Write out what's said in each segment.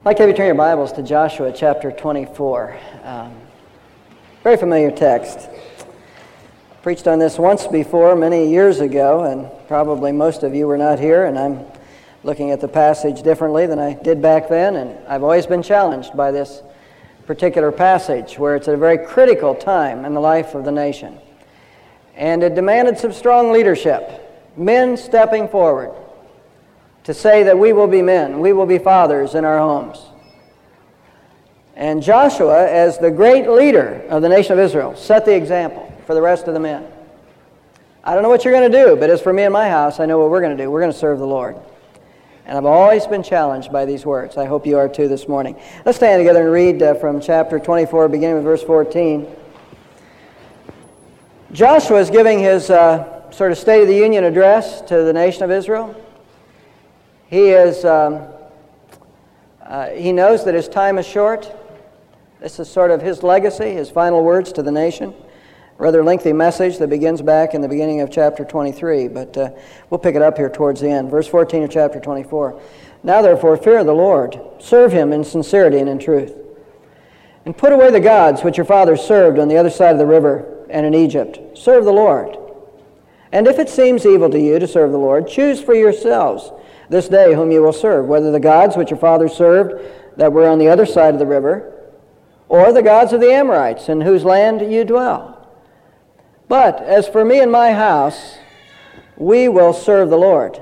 I'd like to have you turn your Bibles to Joshua chapter 24. Very familiar text. Preached on this once before, many years ago, and probably most of you were not here, and I'm looking at the passage differently than I did back then, and I've always been challenged by this particular passage, where it's at a very critical time in the life of the nation. And it demanded some strong leadership, men stepping forward to say that we will be men, we will be fathers in our homes. And Joshua, as the great leader of the nation of Israel, set the example for the rest of the men. I don't know what you're going to do, but as for me and my house, I know what we're going to do. We're going to serve the Lord. And I've always been challenged by these words. I hope you are too this morning. Let's stand together and read from chapter 24, beginning with verse 14. Joshua is giving his sort of State of the Union address to the nation of Israel. He knows that his time is short. This is sort of his legacy, his final words to the nation. Rather lengthy message that begins back in the beginning of chapter 23, but we'll pick it up here towards the end. Verse 14 of chapter 24. Now therefore fear the Lord, serve him in sincerity and in truth, and put away the gods which your fathers served on the other side of the river and in Egypt. Serve the Lord. And if it seems evil to you to serve the Lord, choose for yourselves this day whom you will serve, whether the gods which your fathers served that were on the other side of the river, or the gods of the Amorites in whose land you dwell. But as for me and my house, we will serve the Lord.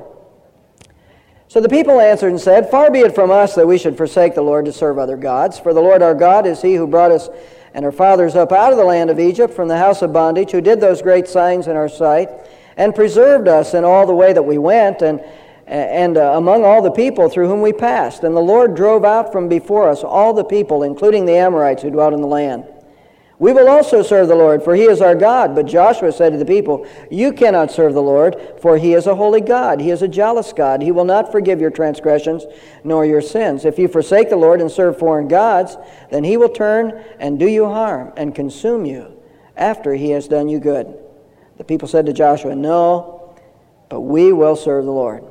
So the people answered and said, Far be it from us that we should forsake the Lord to serve other gods, for the Lord our God is he who brought us and our fathers up out of the land of Egypt from the house of bondage, who did those great signs in our sight, and preserved us in all the way that we went, and among all the people through whom we passed. And the Lord drove out from before us all the people, including the Amorites who dwelt in the land. We will also serve the Lord, for he is our God. But Joshua said to the people, You cannot serve the Lord, for he is a holy God. He is a jealous God. He will not forgive your transgressions nor your sins. If you forsake the Lord and serve foreign gods, then he will turn and do you harm and consume you after he has done you good. The people said to Joshua, No, but we will serve the Lord.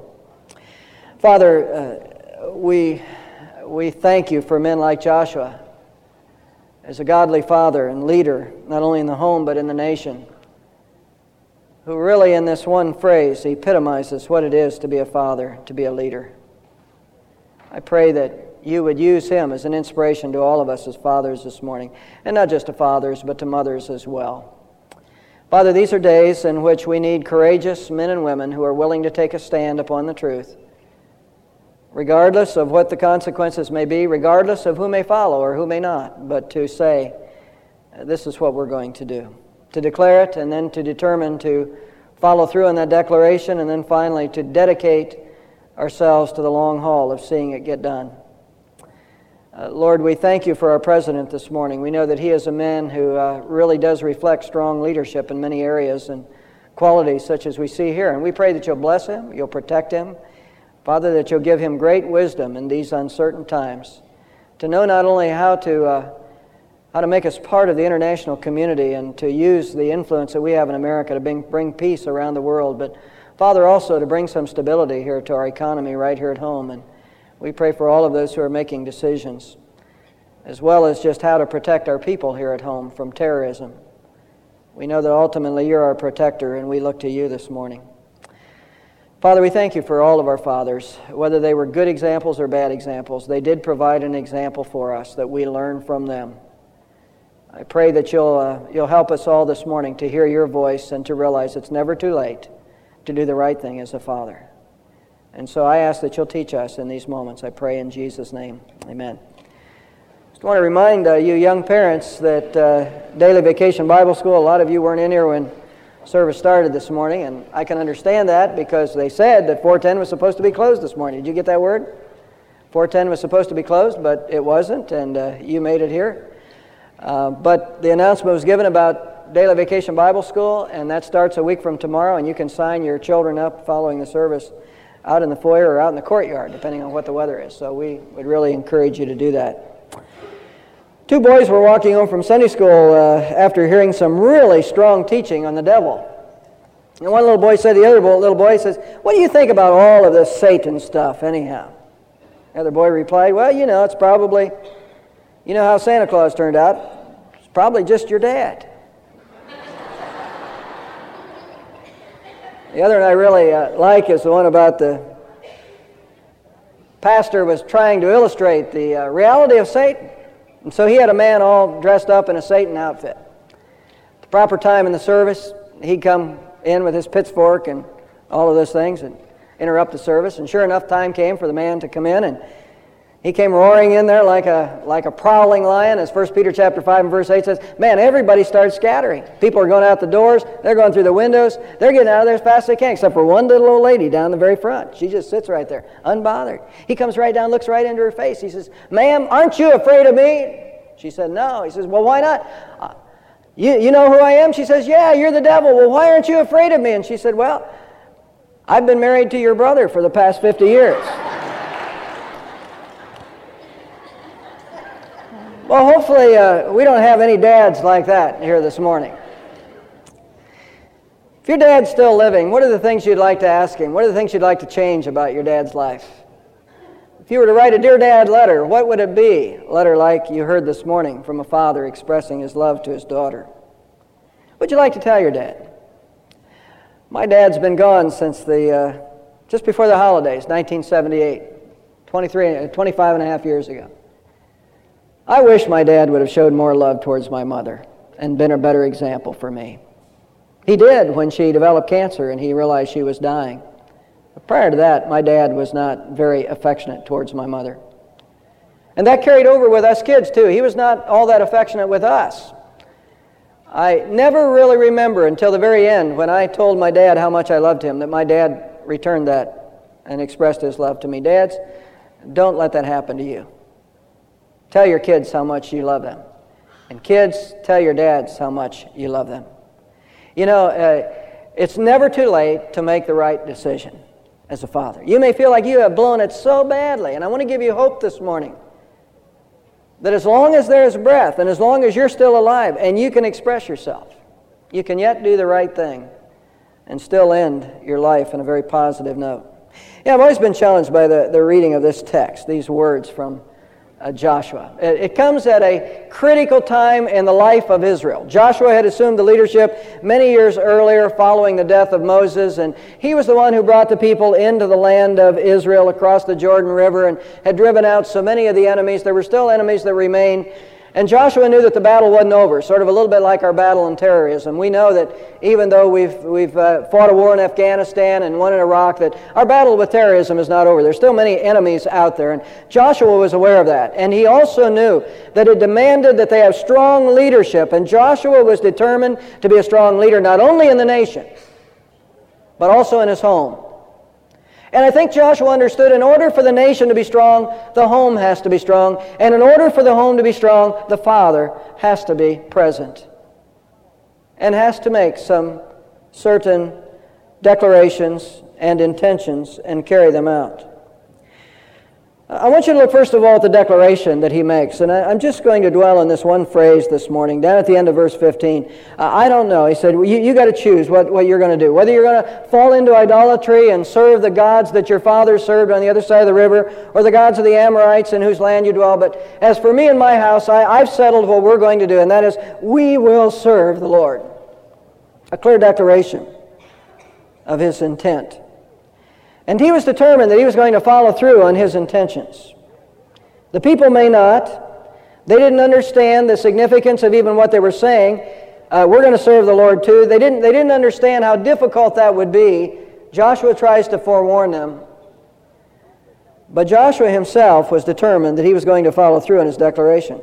Father, we thank you for men like Joshua as a godly father and leader, not only in the home but in the nation, who really in this one phrase epitomizes what it is to be a father, to be a leader. I pray that you would use him as an inspiration to all of us as fathers this morning, and not just to fathers but to mothers as well. Father, these are days in which we need courageous men and women who are willing to take a stand upon the truth, regardless of what the consequences may be, regardless of who may follow or who may not, but to say, this is what we're going to do. To declare it, and then to determine to follow through on that declaration, and then finally to dedicate ourselves to the long haul of seeing it get done. Lord, we thank you for our president this morning. We know that he is a man who really does reflect strong leadership in many areas and qualities such as we see here. And we pray that you'll bless him, you'll protect him, Father, that you'll give him great wisdom in these uncertain times to know not only how to make us part of the international community and to use the influence that we have in America to bring peace around the world, but Father, also to bring some stability here to our economy right here at home. And we pray for all of those who are making decisions, as well as just how to protect our people here at home from terrorism. We know that ultimately you're our protector, and we look to you this morning. Father, we thank you for all of our fathers, whether they were good examples or bad examples. They did provide an example for us that we learn from them. I pray that you'll help us all this morning to hear your voice and to realize it's never too late to do the right thing as a father. And so I ask that you'll teach us in these moments. I pray in Jesus' name. Amen. Just want to remind you young parents that Daily Vacation Bible School, a lot of you weren't in here when service started this morning, and I can understand that because they said that 410 was supposed to be closed this morning. Did you get that word? 410 was supposed to be closed, but it wasn't, and you made it here. But the announcement was given about Daily Vacation Bible School, and that starts a week from tomorrow, and you can sign your children up following the service out in the foyer or out in the courtyard, depending on what the weather is. So we would really encourage you to do that. Two boys were walking home from Sunday school after hearing some really strong teaching on the devil. And one little boy said to the other little boy, he says, "What do you think about all of this Satan stuff anyhow?" The other boy replied, well, it's probably, how Santa Claus turned out. It's probably just your dad. The other one I really like is the one about the pastor was trying to illustrate the reality of Satan. And so he had a man all dressed up in a Satan outfit. At the proper time in the service, he'd come in with his pitchfork and all of those things and interrupt the service. And sure enough, time came for the man to come in, and he came roaring in there like a prowling lion, as 1 Peter chapter 5 and verse 8 says. Man, everybody started scattering. People are going out the doors. They're going through the windows. They're getting out of there as fast as they can, except for one little old lady down the very front. She just sits right there, unbothered. He comes right down, looks right into her face. He says, ma'am, aren't you afraid of me? She said, no. He says, well, why not? You know who I am? She says, yeah, you're the devil. Well, why aren't you afraid of me? And she said, well, I've been married to your brother for the past 50 years. Well, hopefully we don't have any dads like that here this morning. If your dad's still living, what are the things you'd like to ask him? What are the things you'd like to change about your dad's life? If you were to write a Dear Dad letter, what would it be? A letter like you heard this morning from a father expressing his love to his daughter. What'd you like to tell your dad? My dad's been gone since just before the holidays, 1978, 25 and a half years ago. I wish my dad would have showed more love towards my mother and been a better example for me. He did when she developed cancer and he realized she was dying. But prior to that, my dad was not very affectionate towards my mother. And that carried over with us kids too. He was not all that affectionate with us. I never really remember until the very end when I told my dad how much I loved him that my dad returned that and expressed his love to me. Dads, don't let that happen to you. Tell your kids how much you love them. And kids, tell your dads how much you love them. It's never too late to make the right decision as a father. You may feel like you have blown it so badly, and I want to give you hope this morning that as long as there is breath and as long as you're still alive and you can express yourself, you can yet do the right thing and still end your life on a very positive note. I've always been challenged by the reading of this text, these words from Joshua. It comes at a critical time in the life of Israel. Joshua had assumed the leadership many years earlier following the death of Moses, and he was the one who brought the people into the land of Israel across the Jordan River and had driven out so many of the enemies. There were still enemies that remained. And Joshua knew that the battle wasn't over, sort of a little bit like our battle in terrorism. We know that even though we've fought a war in Afghanistan and one in Iraq, that our battle with terrorism is not over. There's still many enemies out there, and Joshua was aware of that. And he also knew that it demanded that they have strong leadership, and Joshua was determined to be a strong leader not only in the nation, but also in his home. And I think Joshua understood in order for the nation to be strong, the home has to be strong. And in order for the home to be strong, the father has to be present and has to make some certain declarations and intentions and carry them out. I want you to look first of all at the declaration that he makes. And I'm just going to dwell on this one phrase this morning, down at the end of verse 15. I don't know. He said, you got to choose what you're going to do. Whether you're going to fall into idolatry and serve the gods that your fathers served on the other side of the river, or the gods of the Amorites in whose land you dwell. But as for me and my house, I've settled what we're going to do, and that is, we will serve the Lord. A clear declaration of his intent. And he was determined that he was going to follow through on his intentions. The people may not. They didn't understand the significance of even what they were saying. We're going to serve the Lord too. They didn't understand how difficult that would be. Joshua tries to forewarn them. But Joshua himself was determined that he was going to follow through on his declaration.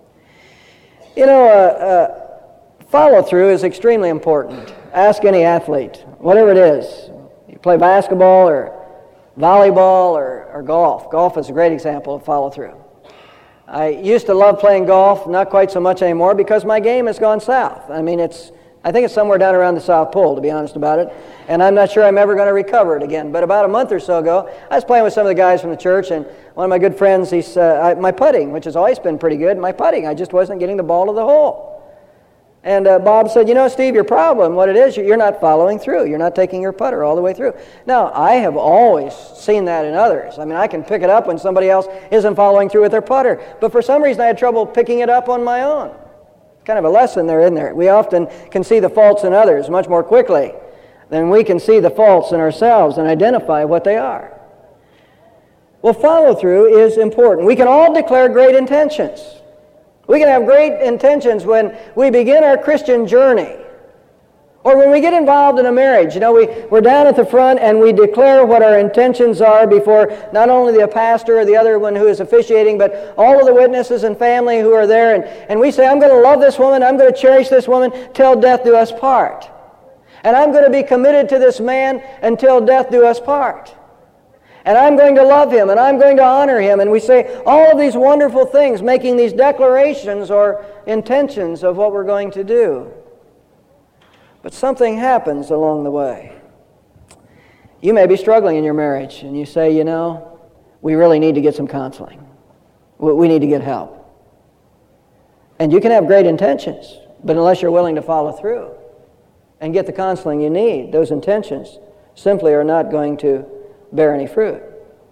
Follow through is extremely important. Ask any athlete, whatever it is. Play basketball or volleyball or golf. Golf is a great example of follow-through. I used to love playing golf, not quite so much anymore because my game has gone south. I think it's somewhere down around the South Pole, to be honest about it, and I'm not sure I'm ever going to recover it again. But about a month or so ago, I was playing with some of the guys from the church, and one of my good friends, my putting, which has always been pretty good, I just wasn't getting the ball to the hole. And Bob said, Steve, your problem, what it is, you're not following through. You're not taking your putter all the way through. Now, I have always seen that in others. I mean, I can pick it up when somebody else isn't following through with their putter. But for some reason, I had trouble picking it up on my own. Kind of a lesson there, isn't there? We often can see the faults in others much more quickly than we can see the faults in ourselves and identify what they are. Well, follow-through is important. We can all declare great intentions. We can have great intentions when we begin our Christian journey. Or when we get involved in a marriage. We're down at the front and we declare what our intentions are before not only the pastor or the other one who is officiating, but all of the witnesses and family who are there. And we say, I'm going to love this woman, I'm going to cherish this woman till death do us part. And I'm going to be committed to this man until death do us part. And I'm going to love him, and I'm going to honor him. And we say all of these wonderful things, making these declarations or intentions of what we're going to do. But something happens along the way. You may be struggling in your marriage, and you say, we really need to get some counseling. We need to get help. And you can have great intentions, but unless you're willing to follow through and get the counseling you need, those intentions simply are not going to bear any fruit.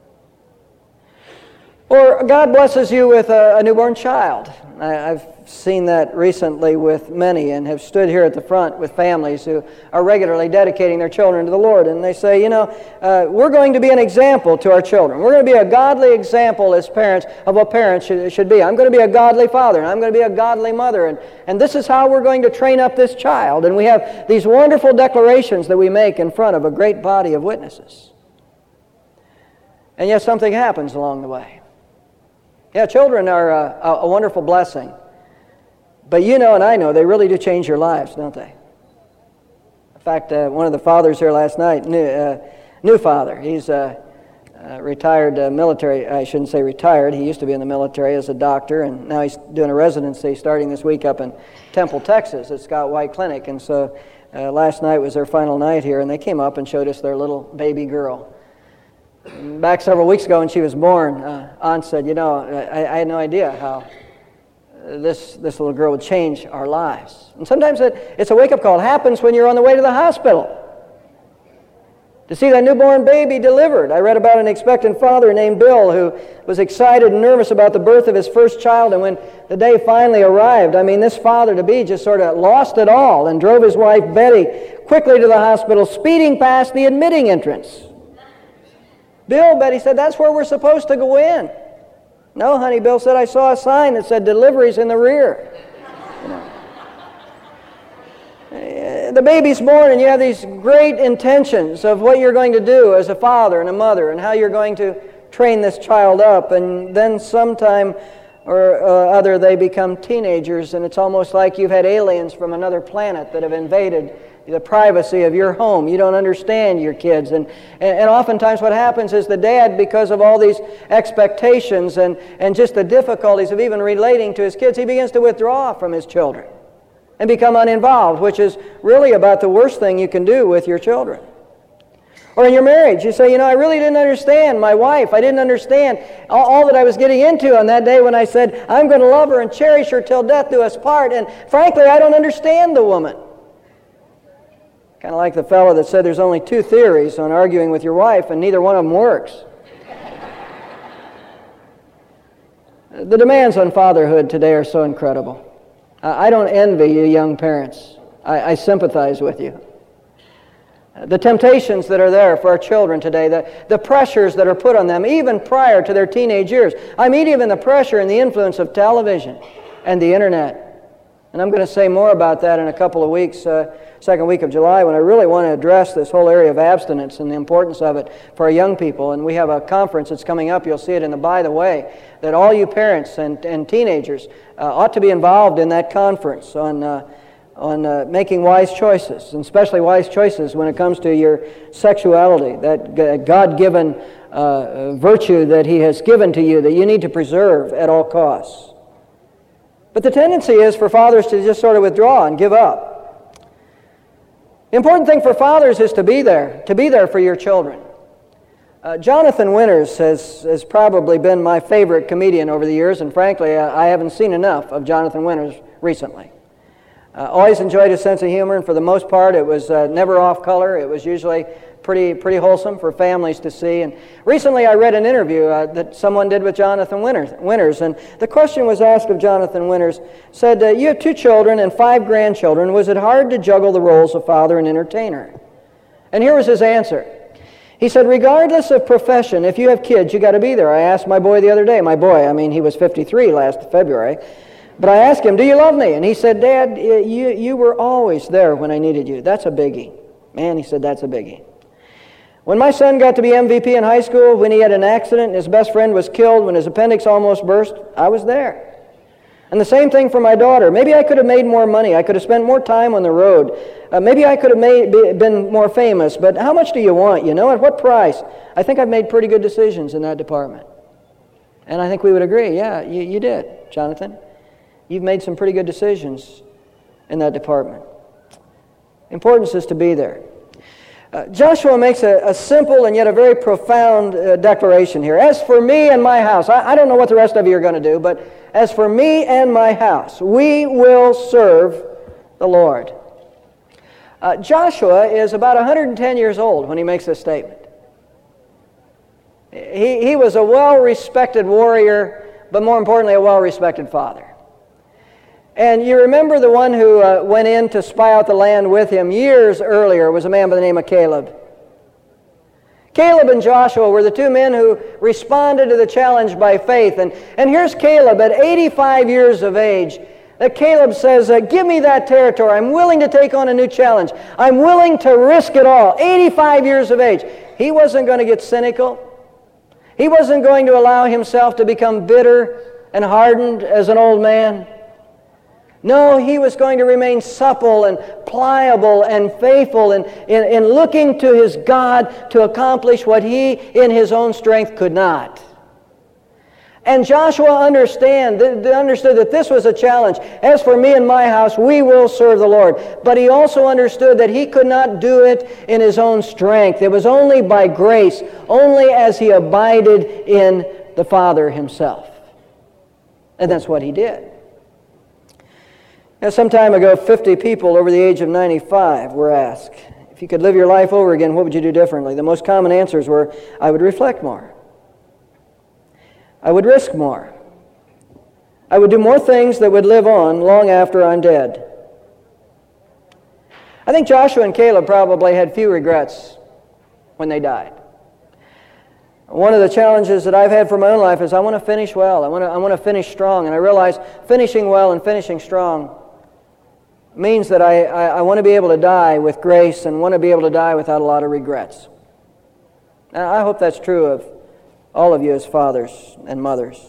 Or God blesses you with a newborn child. I've seen that recently with many and have stood here at the front with families who are regularly dedicating their children to the Lord. And they say, we're going to be an example to our children. We're going to be a godly example as parents of what parents should be. I'm going to be a godly father, and I'm going to be a godly mother. And this is how we're going to train up this child. And we have these wonderful declarations that we make in front of a great body of witnesses. And yet something happens along the way. Yeah, children are a wonderful blessing. But and I know, they really do change your lives, don't they? In fact, one of the fathers here last night, new father, he's retired military, I shouldn't say retired, he used to be in the military as a doctor, and now he's doing a residency starting this week up in Temple, Texas at Scott White Clinic. And so last night was their final night here, and they came up and showed us their little baby girl. Back several weeks ago when she was born, Aunt said, I had no idea how this little girl would change our lives. And sometimes it's a wake-up call. It happens when you're on the way to the hospital to see that newborn baby delivered. I read about an expectant father named Bill who was excited and nervous about the birth of his first child, and when the day finally arrived, this father-to-be just sort of lost it all and drove his wife, Betty, quickly to the hospital, speeding past the admitting entrance. Bill, Betty said, that's where we're supposed to go in. No, honey, Bill said, I saw a sign that said delivery's in the rear. The baby's born and you have these great intentions of what you're going to do as a father and a mother and how you're going to train this child up. And then sometime or other they become teenagers, and it's almost like you've had aliens from another planet that have invaded the privacy of your home. You don't understand your kids. And oftentimes what happens is the dad, because of all these expectations and just the difficulties of even relating to his kids, he begins to withdraw from his children and become uninvolved, which is really about the worst thing you can do with your children. Or in your marriage, you say, I really didn't understand my wife. I didn't understand all that I was getting into on that day when I said, I'm going to love her and cherish her till death do us part. And frankly, I don't understand the woman. Kind of like the fellow that said there's only 2 theories on arguing with your wife, and neither one of them works. The demands on fatherhood today are so incredible. I don't envy you young parents. I sympathize with you. The temptations that are there for our children today, the pressures that are put on them even prior to their teenage years. I mean, even the pressure and the influence of television and the internet. And I'm going to say more about that in a couple of weeks, second week of July, when I really want to address this whole area of abstinence and the importance of it for our young people. And we have a conference that's coming up. You'll see it in the By the Way, that all you parents and teenagers ought to be involved in that conference on making wise choices, and especially wise choices when it comes to your sexuality, that God-given virtue that He has given to you that you need to preserve at all costs. But the tendency is for fathers to just sort of withdraw and give up. The important thing for fathers is to be there for your children. Jonathan Winters has probably been my favorite comedian over the years, and frankly, I haven't seen enough of Jonathan Winters recently. Always enjoyed his sense of humor, and for the most part, it was never off color. It was usually pretty wholesome for families to see. And recently I read an interview that someone did with Jonathan Winters, and the question was asked of Jonathan Winters, said, you have 2 children and 5 grandchildren. Was it hard to juggle the roles of father and entertainer? And here was his answer. He said, regardless of profession, if you have kids, you got to be there. I asked my boy the other day, he was 53 last February, but I asked him, do you love me? And he said, Dad, you were always there when I needed you. That's a biggie. Man, he said, that's a biggie. When my son got to be MVP in high school, when he had an accident and his best friend was killed, when his appendix almost burst, I was there. And the same thing for my daughter. Maybe I could have made more money. I could have spent more time on the road. Maybe I could have been more famous. But how much do you want? You know, at what price? I think I've made pretty good decisions in that department. And I think we would agree. Yeah, you did, Jonathan. You've made some pretty good decisions in that department. Importance is to be there. Joshua makes a simple and yet a very profound declaration here. As for me and my house, I don't know what the rest of you are going to do, but as for me and my house, we will serve the Lord. Joshua is about 110 years old when he makes this statement. He was a well-respected warrior, but more importantly, a well-respected father. And you remember the one who went in to spy out the land with him years earlier was a man by the name of Caleb. Caleb and Joshua were the 2 men who responded to the challenge by faith. And here's Caleb at 85 years of age. That Caleb says, give me that territory. I'm willing to take on a new challenge. I'm willing to risk it all. 85 years of age. He wasn't going to get cynical. He wasn't going to allow himself to become bitter and hardened as an old man. No, he was going to remain supple and pliable and faithful in looking to his God to accomplish what he in his own strength could not. And Joshua understood that this was a challenge. As for me and my house, we will serve the Lord. But he also understood that he could not do it in his own strength. It was only by grace, only as he abided in the Father himself. And that's what he did. Now, some time ago, 50 people over the age of 95 were asked, if you could live your life over again, what would you do differently? The most common answers were, I would reflect more. I would risk more. I would do more things that would live on long after I'm dead. I think Joshua and Caleb probably had few regrets when they died. One of the challenges that I've had for my own life is I want to finish well. I want to finish strong. And I realize finishing well and finishing strong means that I want to be able to die with grace and want to be able to die without a lot of regrets. And I hope that's true of all of you as fathers and mothers.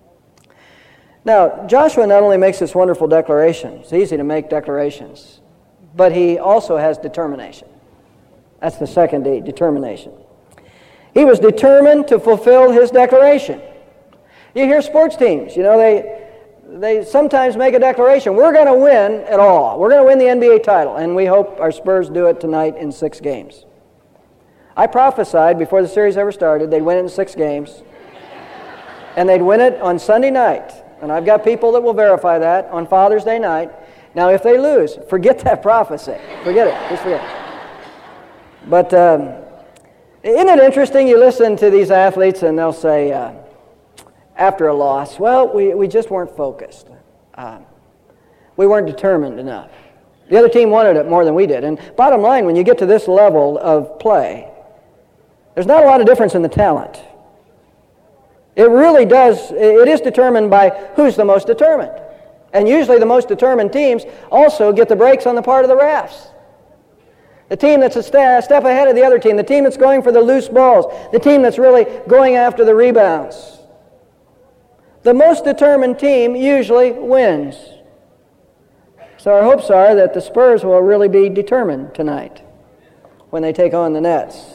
Now, Joshua not only makes this wonderful declaration, it's easy to make declarations, but he also has determination. That's the second D, determination. He was determined to fulfill his declaration. You hear sports teams, they sometimes make a declaration. We're going to win it all. We're going to win the NBA title, and we hope our Spurs do it tonight in 6 games. I prophesied before the series ever started they'd win it in 6 games, and they'd win it on Sunday night. And I've got people that will verify that on Father's Day night. Now, if they lose, forget that prophecy. Forget it. Just forget it. But isn't it interesting? You listen to these athletes, and they'll say, after a loss, well, we just weren't focused. We weren't determined enough. The other team wanted it more than we did. And bottom line, when you get to this level of play, there's not a lot of difference in the talent. It really does, it is determined by who's the most determined. And usually the most determined teams also get the breaks on the part of the refs. The team that's a step ahead of the other team, the team that's going for the loose balls, the team that's really going after the rebounds. The most determined team usually wins. So our hopes are that the Spurs will really be determined tonight when they take on the Nets.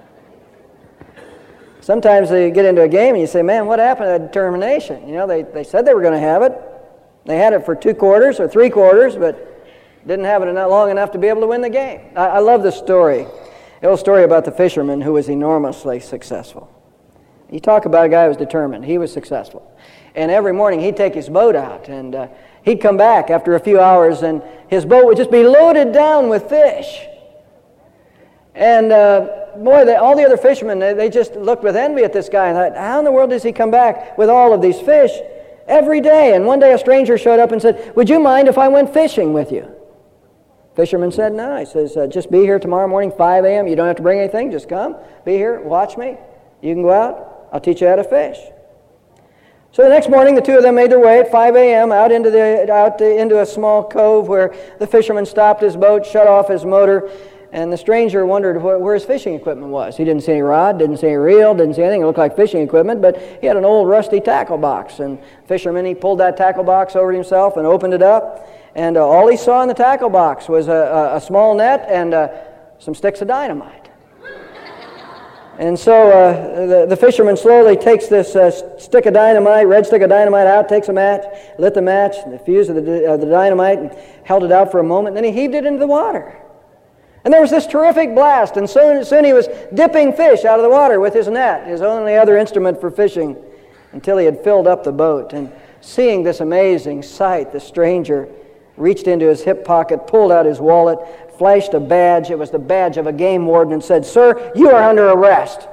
Sometimes they get into a game and you say, man, what happened to that determination? They said they were going to have it. They had it for 2 quarters or 3 quarters, but didn't have it long enough to be able to win the game. I love this story. The old story about the fisherman who was enormously successful. You talk about a guy who was determined. He was successful. And every morning he'd take his boat out, and he'd come back after a few hours, and his boat would just be loaded down with fish. And all the other fishermen, they just looked with envy at this guy and thought, how in the world does he come back with all of these fish every day? And one day a stranger showed up and said, would you mind if I went fishing with you? Fisherman said, no. He says, just be here tomorrow morning, 5 a.m. You don't have to bring anything. Just come, be here, watch me. You can go out. I'll teach you how to fish. So the next morning, the two of them made their way at 5 a.m. out into a small cove where the fisherman stopped his boat, shut off his motor, and the stranger wondered where his fishing equipment was. He didn't see any rod, didn't see any reel, didn't see anything that looked like fishing equipment, but he had an old rusty tackle box. And the fisherman, he pulled that tackle box over to himself and opened it up. And all he saw in the tackle box was a small net and some sticks of dynamite. And so the fisherman slowly takes this stick of dynamite, red stick of dynamite out, takes a match, lit the match, the fuse of the dynamite, and held it out for a moment. Then he heaved it into the water. And there was this terrific blast, and soon he was dipping fish out of the water with his net, his only other instrument for fishing, until he had filled up the boat. And seeing this amazing sight, the stranger reached into his hip pocket, pulled out his wallet, flashed a badge. It was the badge of a game warden, and said, "Sir, you are under arrest."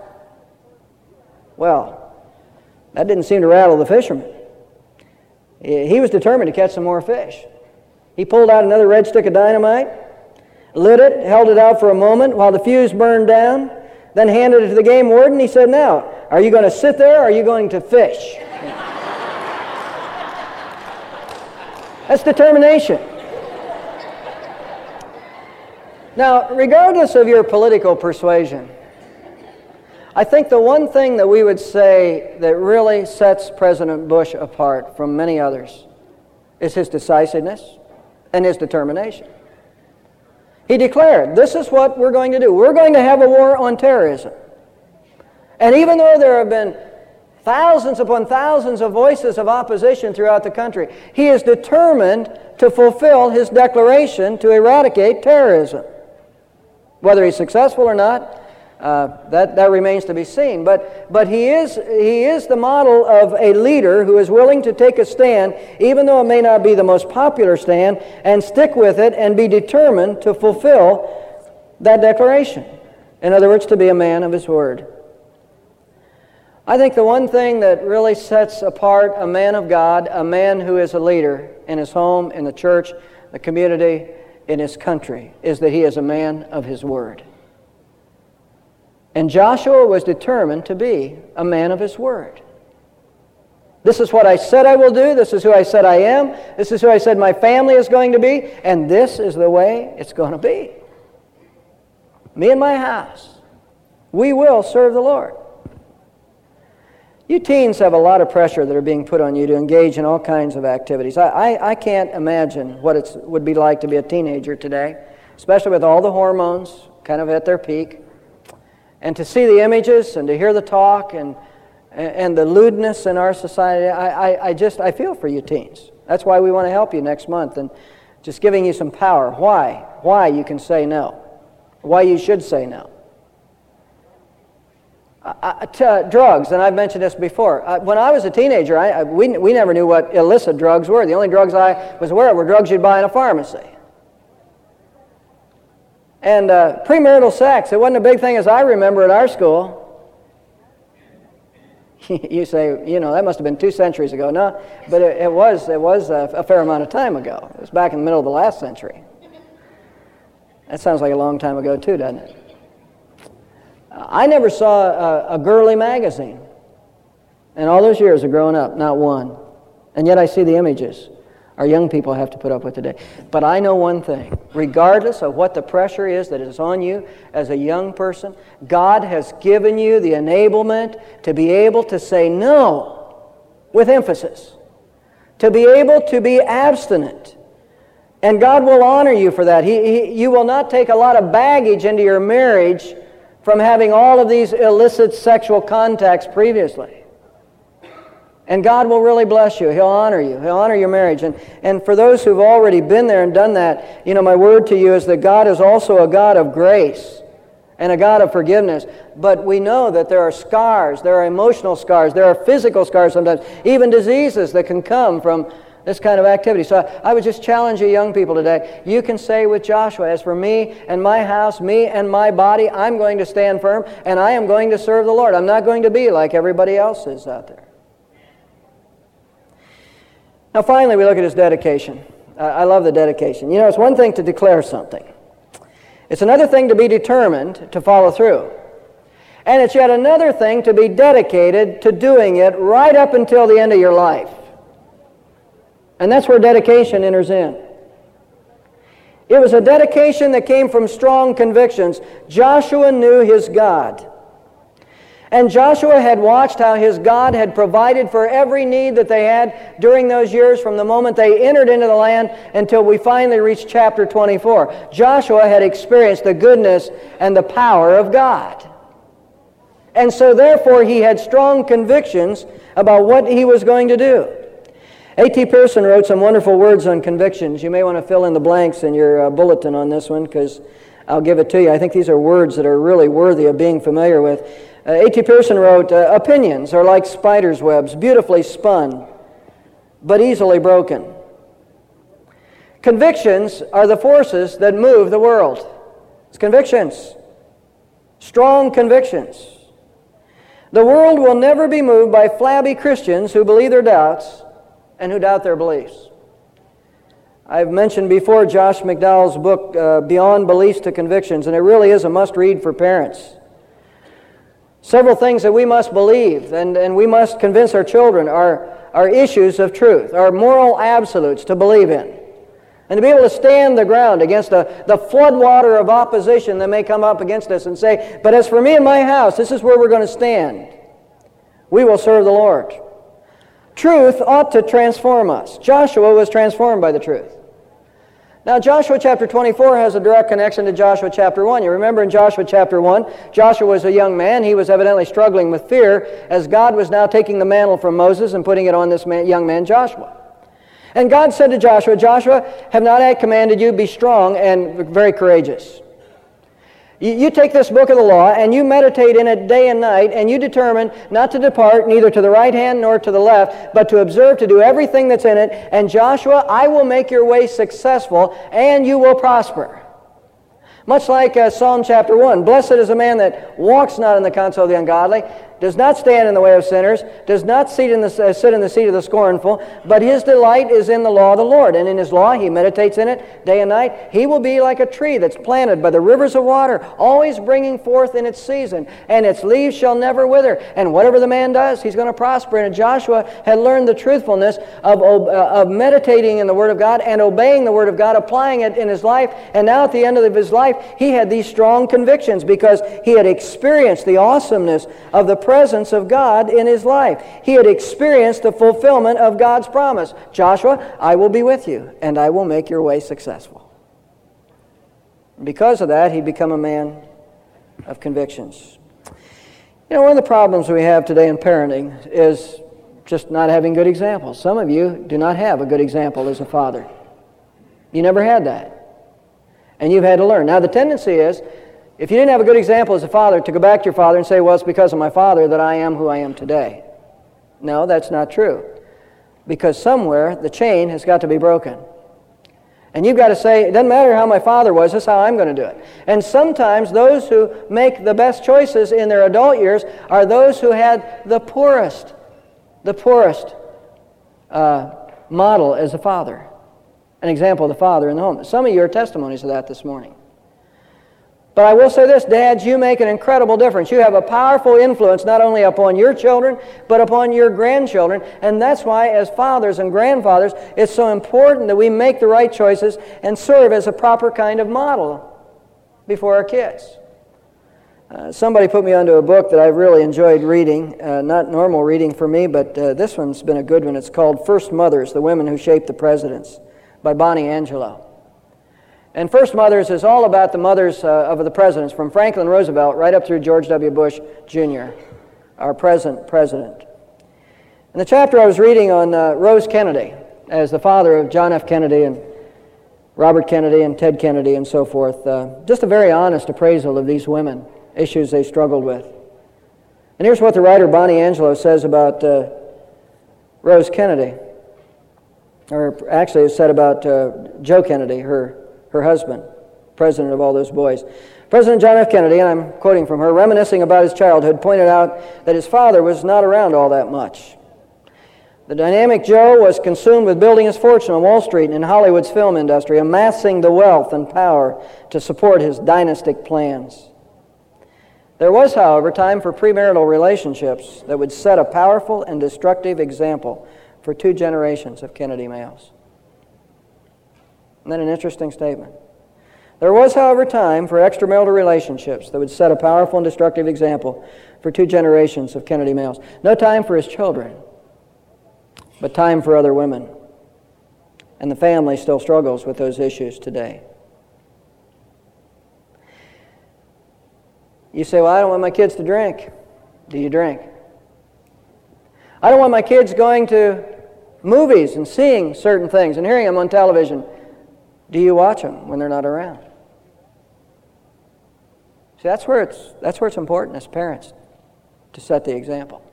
Well, that didn't seem to rattle the fisherman. He was determined to catch some more fish. He pulled out another red stick of dynamite, lit it, held it out for a moment while the fuse burned down, then handed it to the game warden. He said, "Now, are you going to sit there or are you going to fish?" That's determination. Now, regardless of your political persuasion, I think the one thing that we would say that really sets President Bush apart from many others is his decisiveness and his determination. He declared, this is what we're going to do. We're going to have a war on terrorism. And even though there have been thousands upon thousands of voices of opposition throughout the country, he is determined to fulfill his declaration to eradicate terrorism. Whether he's successful or not, that remains to be seen. But he is the model of a leader who is willing to take a stand, even though it may not be the most popular stand, and stick with it and be determined to fulfill that declaration. In other words, to be a man of his word. I think the one thing that really sets apart a man of God, a man who is a leader in his home, in the church, the community, in his country, is that he is a man of his word. And Joshua was determined to be a man of his word. This is what I said I will do. This is who I said I am. This is who I said my family is going to be. And this is the way it's going to be. Me and my house, we will serve the Lord. You teens have a lot of pressure that are being put on you to engage in all kinds of activities. I can't imagine what it would be like to be a teenager today, especially with all the hormones kind of at their peak. And to see the images and to hear the talk and the lewdness in our society, I feel for you teens. That's why we want to help you next month and just giving you some power. Why you can say no. Why you should say no. Drugs, and I've mentioned this before. When I was a teenager, we never knew what illicit drugs were. The only drugs I was aware of were drugs you'd buy in a pharmacy. And premarital sex, it wasn't a big thing as I remember at our school. You say, that must have been 2 centuries ago. No, but it was a fair amount of time ago. It was back in the middle of the last century. That sounds like a long time ago too, doesn't it? I never saw a girly magazine in all those years of growing up, not one. And yet I see the images our young people have to put up with today. But I know one thing. Regardless of what the pressure is that is on you as a young person, God has given you the enablement to be able to say no with emphasis, to be able to be abstinent. And God will honor you for that. You will not take a lot of baggage into your marriage from having all of these illicit sexual contacts previously. And God will really bless you. He'll honor you. He'll honor your marriage. And for those who've already been there and done that, my word to you is that God is also a God of grace and a God of forgiveness. But we know that there are scars, there are emotional scars, there are physical scars sometimes, even diseases that can come from this kind of activity. So I would just challenge you young people today. You can say with Joshua, as for me and my house, me and my body, I'm going to stand firm and I am going to serve the Lord. I'm not going to be like everybody else is out there. Now finally we look at his dedication. I love the dedication. You know, it's one thing to declare something. It's another thing to be determined to follow through. And it's yet another thing to be dedicated to doing it right up until the end of your life. And that's where dedication enters in. It was a dedication that came from strong convictions. Joshua knew his God. And Joshua had watched how his God had provided for every need that they had during those years from the moment they entered into the land until we finally reached chapter 24. Joshua had experienced the goodness and the power of God. And so therefore he had strong convictions about what he was going to do. A.T. Pearson wrote some wonderful words on convictions. You may want to fill in the blanks in your bulletin on this one because I'll give it to you. I think these are words that are really worthy of being familiar with. A.T. Pearson wrote, opinions are like spider's webs, beautifully spun, but easily broken. Convictions are the forces that move the world. It's convictions. Strong convictions. The world will never be moved by flabby Christians who believe their doubts and who doubt their beliefs. I've mentioned before Josh McDowell's book, Beyond Beliefs to Convictions, and it really is a must-read for parents. Several things that we must believe and we must convince our children are issues of truth, are moral absolutes to believe in. And to be able to stand the ground against the floodwater of opposition that may come up against us and say, but as for me and my house, this is where we're going to stand. We will serve the Lord. Truth ought to transform us. Joshua was transformed by the truth. Now, Joshua chapter 24 has a direct connection to Joshua chapter 1. You remember in Joshua chapter 1, Joshua was a young man. He was evidently struggling with fear as God was now taking the mantle from Moses and putting it on this young man, Joshua. And God said to Joshua, Joshua, have not I commanded you, be strong and very courageous. You take this book of the law and you meditate in it day and night, and you determine not to depart neither to the right hand nor to the left, but to observe to do everything that's in it. And Joshua, I will make your way successful and you will prosper. Much like Psalm chapter 1, blessed is a man that walks not in the counsel of the ungodly, does not stand in the way of sinners, does not sit in the seat of the scornful, but his delight is in the law of the Lord. And in his law he meditates in it day and night. He will be like a tree that's planted by the rivers of water, always bringing forth in its season, and its leaves shall never wither. And whatever the man does, he's going to prosper. And Joshua had learned the truthfulness of meditating in the Word of God and obeying the Word of God, applying it in his life. And now at the end of his life, he had these strong convictions because he had experienced the awesomeness of the presence of God in his life. He had experienced the fulfillment of God's promise. Joshua, I will be with you, and I will make your way successful. Because of that, he'd become a man of convictions. You know, one of the problems we have today in parenting is just not having good examples. Some of you do not have a good example as a father. You never had that. And you've had to learn. Now, the tendency is, if you didn't have a good example as a father, to go back to your father and say, well, it's because of my father that I am who I am today. No, that's not true. Because somewhere the chain has got to be broken. And you've got to say, it doesn't matter how my father was, this is how I'm going to do it. And sometimes those who make the best choices in their adult years are those who had the poorest model as a father. An example of the father in the home. Some of you are testimonies of that this morning. But I will say this, dads, you make an incredible difference. You have a powerful influence not only upon your children, but upon your grandchildren. And that's why, as fathers and grandfathers, it's so important that we make the right choices and serve as a proper kind of model before our kids. Somebody put me onto a book that I've really enjoyed reading. Not normal reading for me, but this one's been a good one. It's called First Mothers, The Women Who Shaped the Presidents, by Bonnie Angelo. And First Mothers is all about the mothers of the presidents, from Franklin Roosevelt right up through George W. Bush Jr., our present president. In the chapter I was reading on Rose Kennedy as the father of John F. Kennedy and Robert Kennedy and Ted Kennedy and so forth. Just a very honest appraisal of these women, issues they struggled with. And here's what the writer Bonnie Angelo says about Rose Kennedy. Or actually it's said about Joe Kennedy, her husband, president of all those boys. President John F. Kennedy, and I'm quoting from her, reminiscing about his childhood, pointed out that his father was not around all that much. The dynamic Joe was consumed with building his fortune on Wall Street and in Hollywood's film industry, amassing the wealth and power to support his dynastic plans. There was, however, time for premarital relationships that would set a powerful and destructive example for 2 generations of Kennedy males. Isn't that an interesting statement? There was, however, time for extramarital relationships that would set a powerful and destructive example for 2 generations of Kennedy males. No time for his children, but time for other women. And the family still struggles with those issues today. You say, well, I don't want my kids to drink. Do you drink? I don't want my kids going to movies and seeing certain things and hearing them on television. Do you watch them when they're not around? See, that's where it's important as parents to set the example.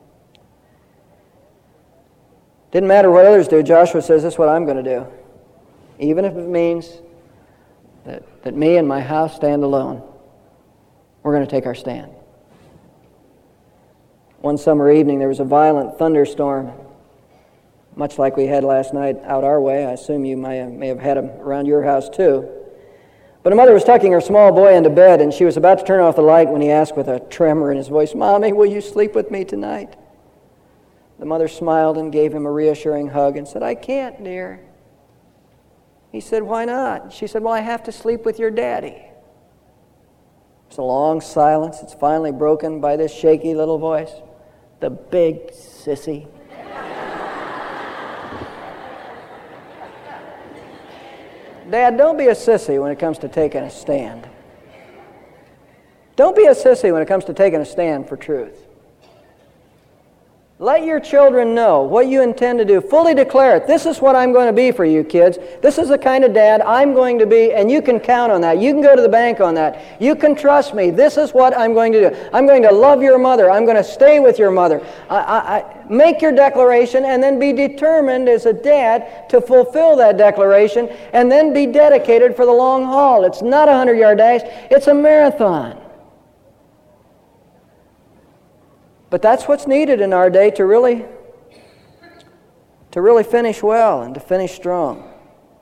Didn't matter what others do. Joshua says, this is what I'm going to do. Even if it means that me and my house stand alone, we're going to take our stand. One summer evening, there was a violent thunderstorm, much like we had last night out our way. I assume you may have had them around your house too. But a mother was tucking her small boy into bed, and she was about to turn off the light when he asked with a tremor in his voice, "Mommy, will you sleep with me tonight?" The mother smiled and gave him a reassuring hug and said, "I can't, dear." He said, "Why not?" She said, "Well, I have to sleep with your daddy." It's a long silence. It's finally broken by this shaky little voice. "The big sissy." Dad, don't be a sissy when it comes to taking a stand. Don't be a sissy when it comes to taking a stand for truth. Let your children know what you intend to do. Fully declare it. This is what I'm going to be for you kids. This is the kind of dad I'm going to be, and you can count on that. You can go to the bank on that. You can trust me. This is what I'm going to do. I'm going to love your mother. I'm going to stay with your mother. Make your declaration and then be determined as a dad to fulfill that declaration and then be dedicated for the long haul. It's not a 100-yard dash. It's a marathon. But that's what's needed in our day to really finish well and to finish strong.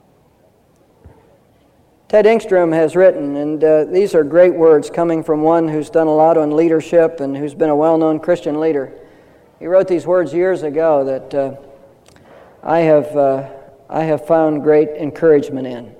Ted Engstrom has written, and these are great words coming from one who's done a lot on leadership and who's been a well-known Christian leader. He wrote these words years ago that I have found great encouragement in.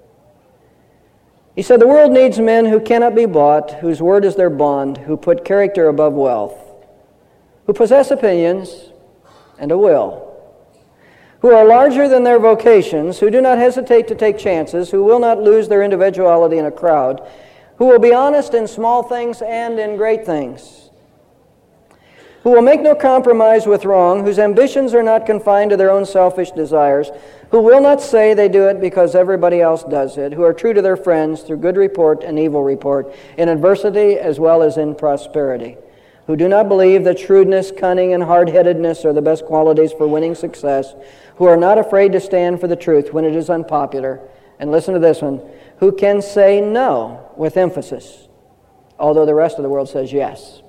He said, "The world needs men who cannot be bought, whose word is their bond, who put character above wealth, who possess opinions and a will, who are larger than their vocations, who do not hesitate to take chances, who will not lose their individuality in a crowd, who will be honest in small things and in great things, who will make no compromise with wrong, whose ambitions are not confined to their own selfish desires, who will not say they do it because everybody else does it, who are true to their friends through good report and evil report, in adversity as well as in prosperity, who do not believe that shrewdness, cunning, and hard-headedness are the best qualities for winning success, who are not afraid to stand for the truth when it is unpopular, and listen to this one, who can say no with emphasis, although the rest of the world says yes."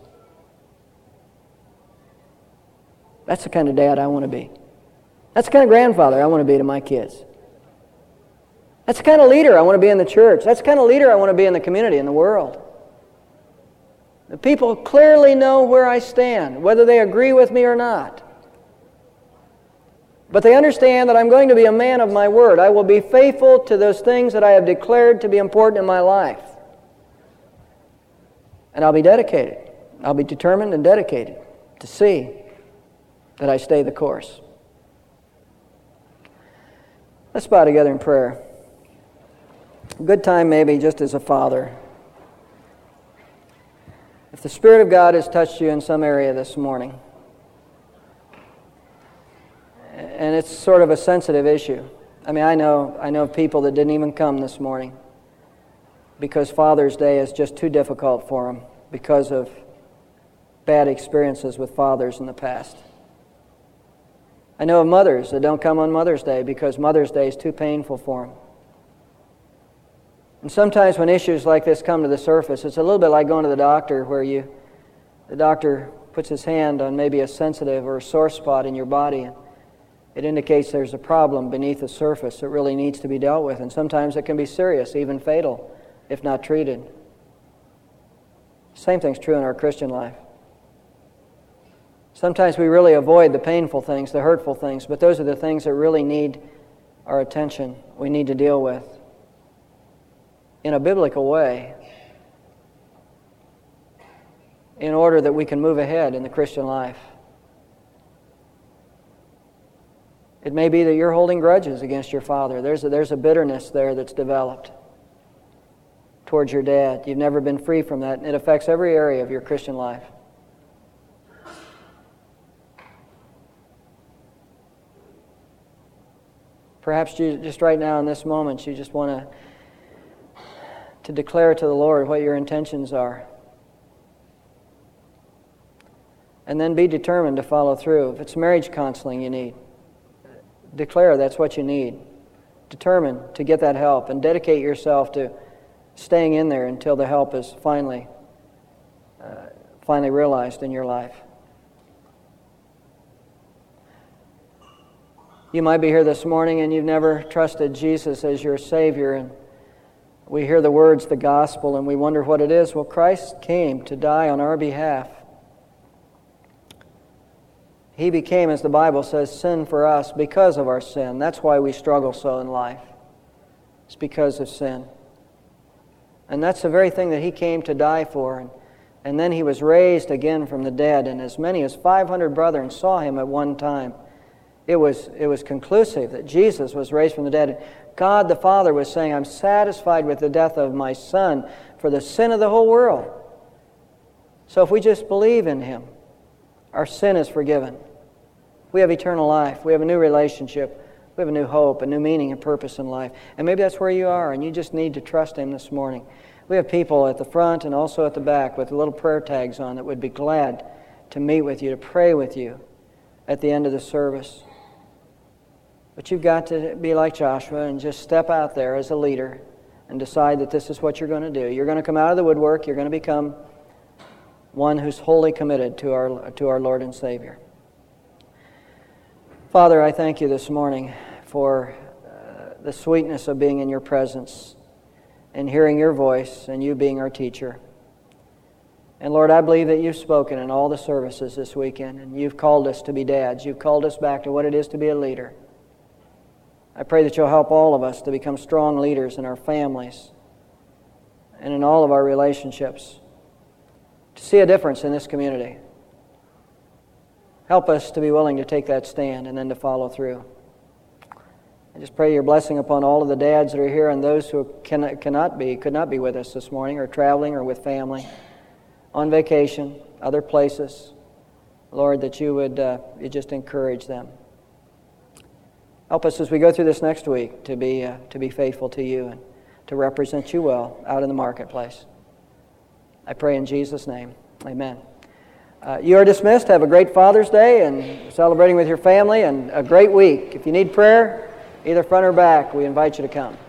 That's the kind of dad I want to be. That's the kind of grandfather I want to be to my kids. That's the kind of leader I want to be in the church. That's the kind of leader I want to be in the community, in the world. The people clearly know where I stand, whether they agree with me or not. But they understand that I'm going to be a man of my word. I will be faithful to those things that I have declared to be important in my life. And I'll be dedicated. I'll be determined and dedicated to see that I stay the course. Let's bow together in prayer. A good time maybe just as a father. If the Spirit of God has touched you in some area this morning, and it's sort of a sensitive issue, I mean, I know people that didn't even come this morning because Father's Day is just too difficult for them because of bad experiences with fathers in the past. I know of mothers that don't come on Mother's Day because Mother's Day is too painful for them. And sometimes when issues like this come to the surface, it's a little bit like going to the doctor where the doctor puts his hand on maybe a sensitive or a sore spot in your body, and it indicates there's a problem beneath the surface that really needs to be dealt with. And sometimes it can be serious, even fatal, if not treated. Same thing's true in our Christian life. Sometimes we really avoid the painful things, the hurtful things, but those are the things that really need our attention, we need to deal with in a biblical way in order that we can move ahead in the Christian life. It may be that you're holding grudges against your father. There's a bitterness there that's developed towards your dad. You've never been free from that, and it affects every area of your Christian life. Perhaps you just right now in this moment, you just want to declare to the Lord what your intentions are. And then be determined to follow through. If it's marriage counseling you need, declare that's what you need. Determined to get that help and dedicate yourself to staying in there until the help is finally realized in your life. You might be here this morning and you've never trusted Jesus as your Savior, and we hear the words, the gospel, and we wonder what it is. Well, Christ came to die on our behalf. He became, as the Bible says, sin for us because of our sin. That's why we struggle so in life. It's because of sin. And that's the very thing that He came to die for. And then He was raised again from the dead, and as many as 500 brethren saw Him at one time. It was conclusive that Jesus was raised from the dead. God the Father was saying, I'm satisfied with the death of my Son for the sin of the whole world. So if we just believe in Him, our sin is forgiven. We have eternal life. We have a new relationship. We have a new hope, a new meaning and purpose in life. And maybe that's where you are, and you just need to trust Him this morning. We have people at the front and also at the back with little prayer tags on that would be glad to meet with you, to pray with you at the end of the service. But you've got to be like Joshua and just step out there as a leader and decide that this is what you're going to do. You're going to come out of the woodwork. You're going to become one who's wholly committed to our Lord and Savior. Father, I thank You this morning for the sweetness of being in Your presence and hearing Your voice and You being our teacher. And Lord, I believe that You've spoken in all the services this weekend, and You've called us to be dads. You've called us back to what it is to be a leader. I pray that You'll help all of us to become strong leaders in our families and in all of our relationships, to see a difference in this community. Help us to be willing to take that stand and then to follow through. I just pray Your blessing upon all of the dads that are here and those who could not be with us this morning, or traveling or with family, on vacation, other places. Lord, that You would you just encourage them. Help us as we go through this next week to be faithful to You and to represent You well out in the marketplace. I pray in Jesus' name. Amen. You are dismissed. Have a great Father's Day and celebrating with your family, and a great week. If you need prayer, either front or back, we invite you to come.